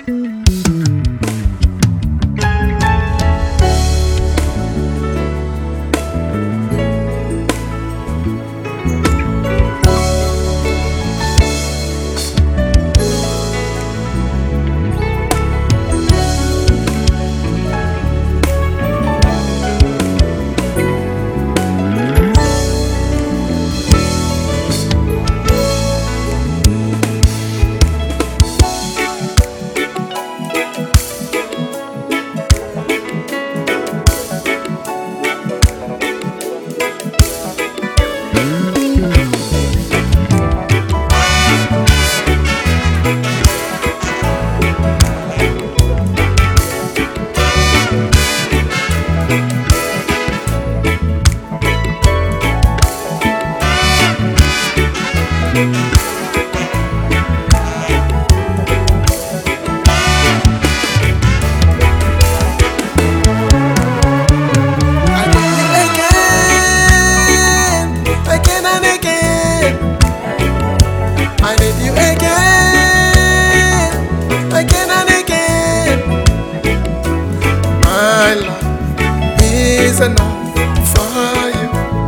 Enough for you.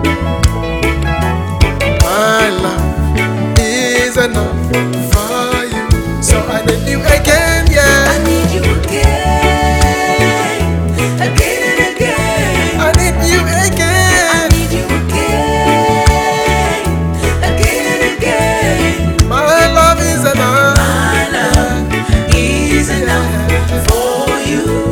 My love is enough for you. So I need you again, yeah. I need you again, again and again. I need you again. I need you again, again and again. My love is enough. My love is enough for you.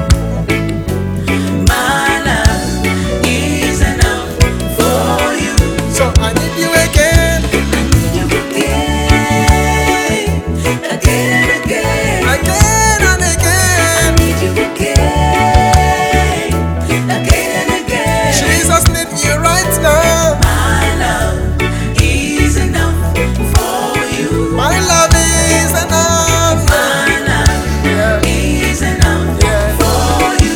So I need you again. I need you again, again and again. Again and again. I need you again, again and again. Jesus needs you right now. My love is enough for you. My love is enough. My love Yeah. is enough Yeah. for you.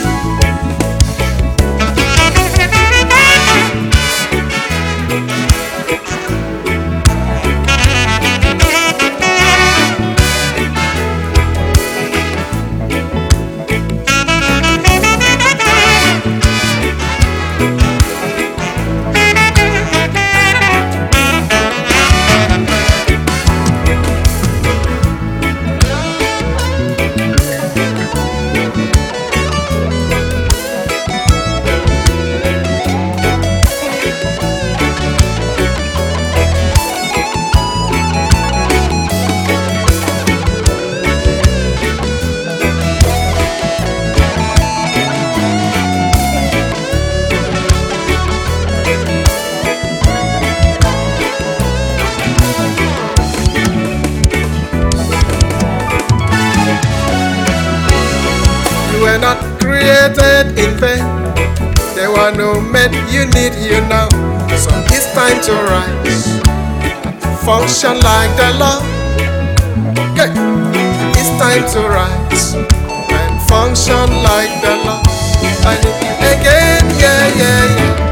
You were not created in vain. There were no men, you need you now. So it's time to rise. Function like the Lord. Okay. It's time to rise and function like the Lord. I need you again, yeah, yeah, yeah.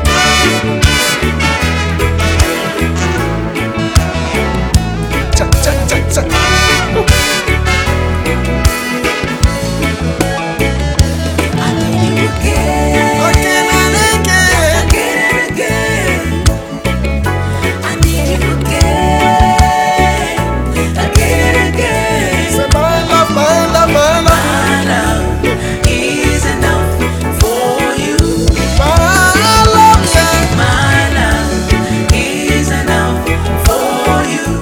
Cha, cha, cha, cha. I need you again, Again and again. again and again. I need you again, again and again. Say my love, my love, my love. My love is enough for you. My love, yeah. My love is enough for you.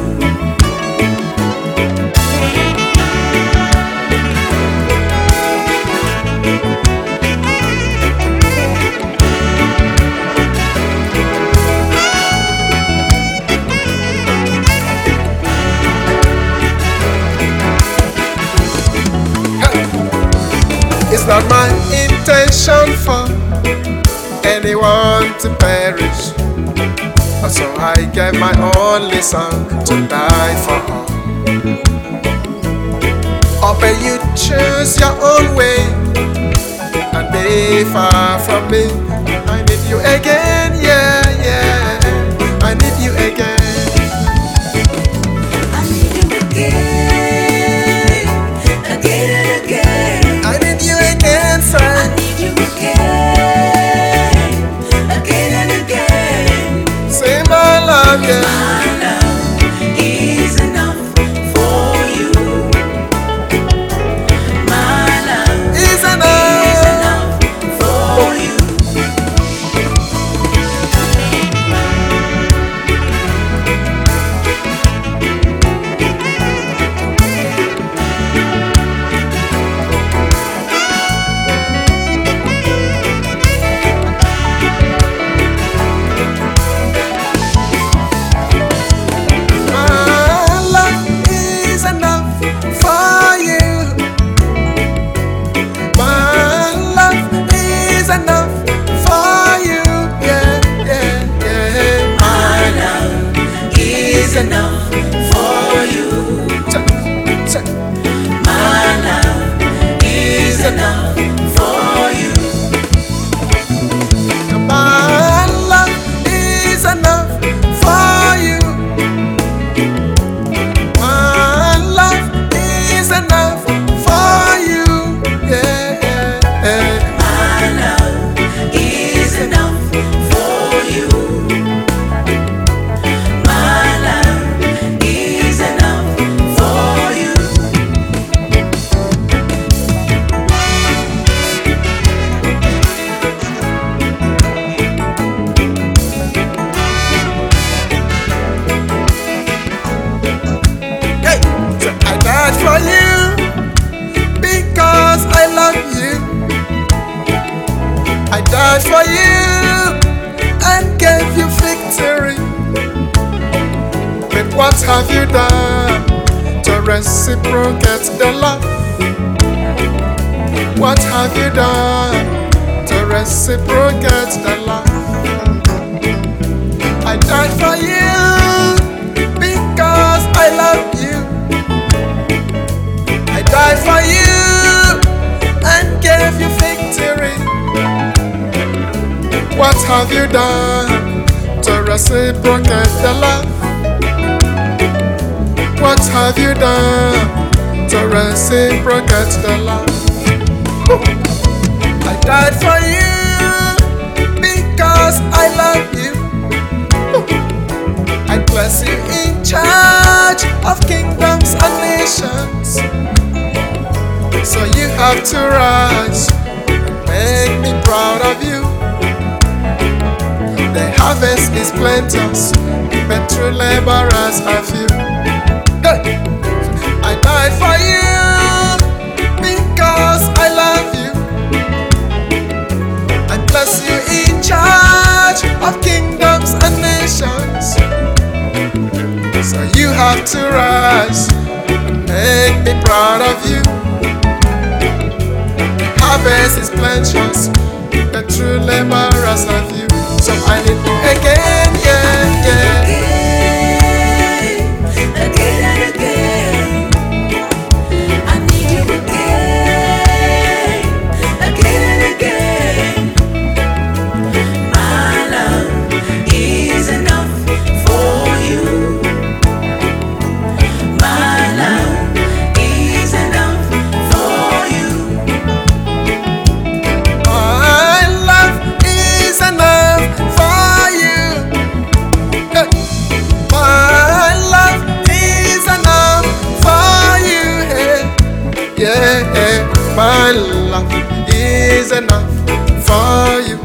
It's not my intention for anyone to perish. So I gave my only son to die for all. Or may you choose your own way and be far from me. I need you again, yeah, yeah. I need you again. I need you again, again died for you and gave you victory. But what have you done to reciprocate the love? What have you done to reciprocate the love? I died for you because I love you. I died for you and gave you victory. What have you done to reciprocate the love? What have you done to reciprocate the love? I died for you because I love you. I place you in charge of kingdoms and nations. So you have to rise and make me proud of you. The harvest is plenteous, but true laborers are few. Hey! I died for you because I love you. I place you in charge of kingdoms and nations. So you have to rise and make me proud of you. The harvest is plenteous, but true laborers are few. So I need you again, yeah, yeah. Again and again, I need you again and again. My love is enough for you. My love is enough for you. My love is enough for you. Hey. My love is enough for you. Hey. Yeah, my love is enough for you.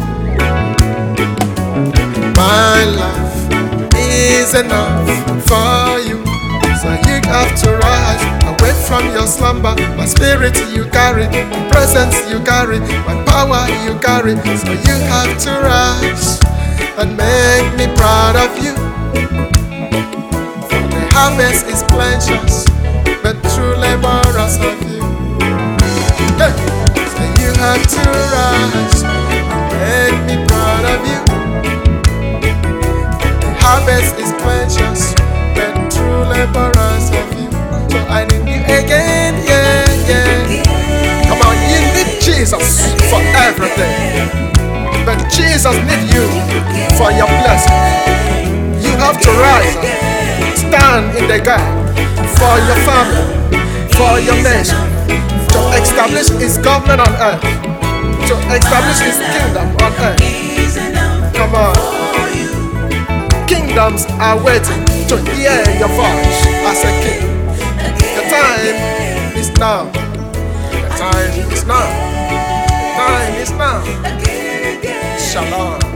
My love is enough for you. So you have to rise away from your slumber. My spirit you carry, my presence you carry, my power you carry. So you have to rise and make me proud of you. For the harvest is plenteous, but true laborers are few. Hey! So you have to rise and make me proud of you. The harvest is plenteous, but true laborers are few. So I need you again, yeah, yeah. Come on, you need Jesus for everything, but Jesus needs you for your blessing. You have to rise, stand in the gap for your family, for your nation, to establish His government on earth, to establish His kingdom on earth. Come on. Kingdoms are waiting to hear your voice as a king. The time is now. The time is now. The time is now. Shalom.